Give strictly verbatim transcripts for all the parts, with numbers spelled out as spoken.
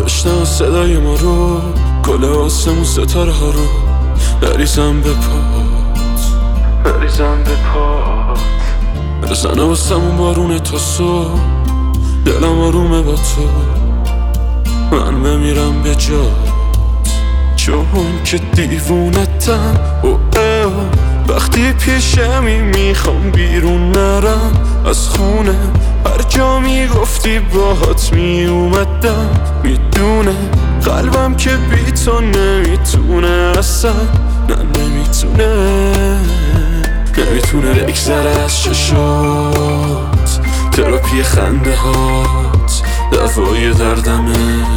بشنو صدای ما رو، گل آسمون ستاره ها رو بریزم به پات، بریزم به پات. بزنه واسمون بارون تا صبح، دلم آرومه با تو، من بمیرم به جات، چون که دیوونتم. او وقتی پیشمی میخوام بیرون نرم از خونه، هر جا میگفتی باهات میومدم. میدونه قلبم که بی تو نمیتونه اصلا، نه نمیتونه، نمیتونه بگذره از چشات. تراپی خنده هات دوای دردمه،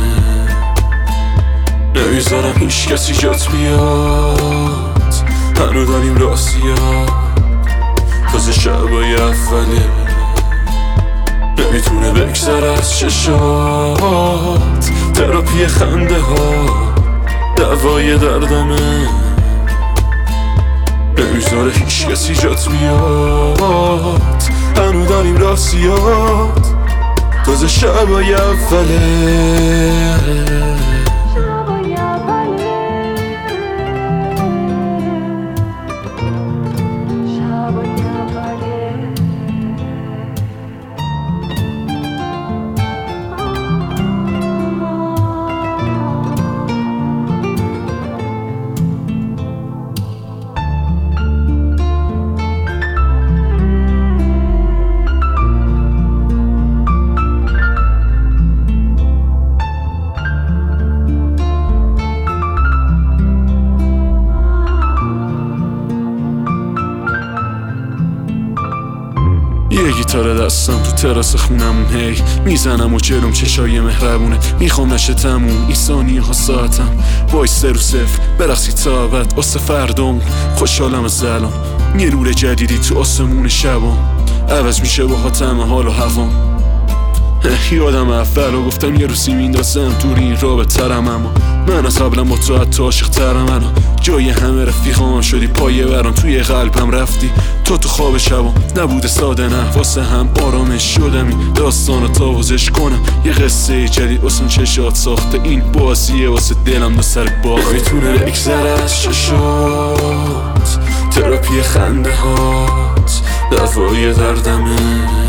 نمیذارم هیچ کسی جات بیاد. هنو داریم راستیات، تازه شبای اوله. نمیتونه بگذره از چشات. تراپی خنده ها دوای دردمه، نمیذاره هیچ کسی جات بیاد. هنو داریم راستیات، تازه شبای اوله. یه گیتار دستم تو تراس خونمون، هی میزنم و جلوم چشای مهربونه. میخوام نشه تموم این ثانیه ها ساعتم، وایسته رو صفر برقصی تا ابد واسه فردامون. خوشحالم از الان یه نور جدیدی تو آسمون شبام، عوض میشه با حاتم حال و هوام. یادم اول و گفتم یه روزی میندازم دور این رابطه ترم، اما من از قبلم با تو حتی عاشق ترم. انا جای همه رفیقام شدی پایه برام، توی قلبم رفتی تو تو خواب شبام. نبوده ساده نه واسه هم آرامش شدم، این داستانو تاوزش کنم. یه قصه جدید واسه چشات ساخته، این بازیه واسه دلم دو سر باخته. میتونه بگذره از چشات. تراپی خنده هات دوای دردمه،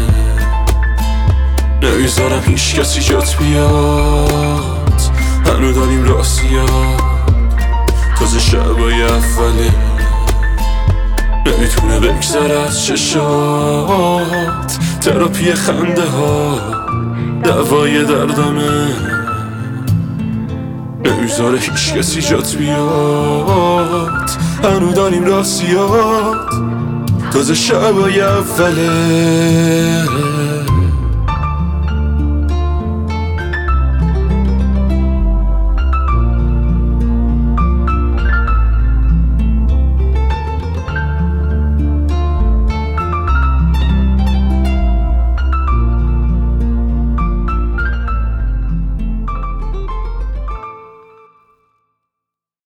نمیذارم هیچ کسی جات بیاد. هنو داریم راستیات، تازه شبای اوله. نمیتونه بگذره از چشات. تراپی خنده ها دوای دردمه، نمیذاره هیچ کسی جات بیاد. هنو داریم راستیات، تازه شبای اوله.